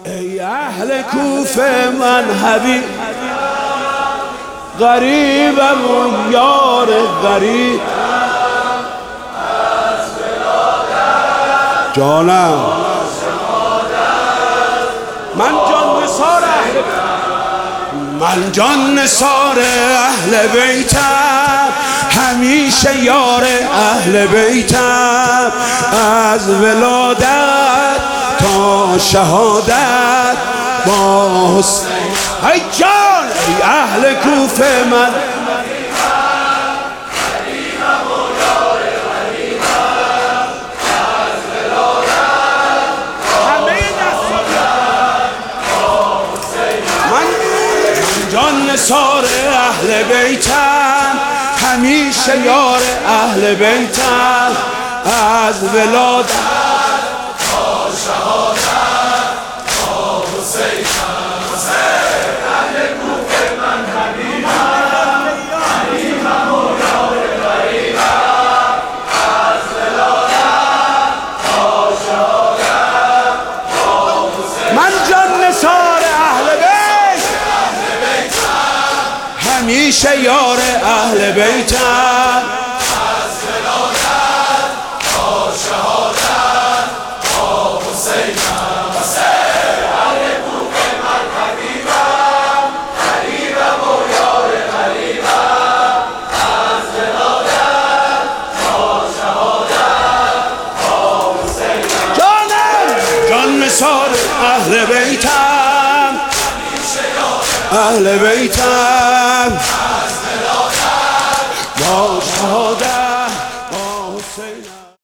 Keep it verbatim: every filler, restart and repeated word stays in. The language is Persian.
ای اهل کوفه من حبیب غریبم و یار غریب جانم من جان نثار اهل من جان نثار اهل بیتم همیشه یار اهل بیتم از ولادت تا شهادت با حسین. ای جان ای اهل کوفه من جان نثار اهل بیتم همیشه یار اهل بیتم از ولادت تا شهادت با حسین. حسین اهل کوفه من حبیبم حبیبم و یار غریبم از ولادت تا شهادت با حسین. من جان نثار اهل بیت همیشه یار اهل بیتم از ولادت تا شهادت با حسین. حسین اهل کوفه من حبیبم حبیبم و یار غریبم از ولادت تا شهادت با حسین. جانم جان نثار اهل بیتم اهل بیتم از ولادت با شهادت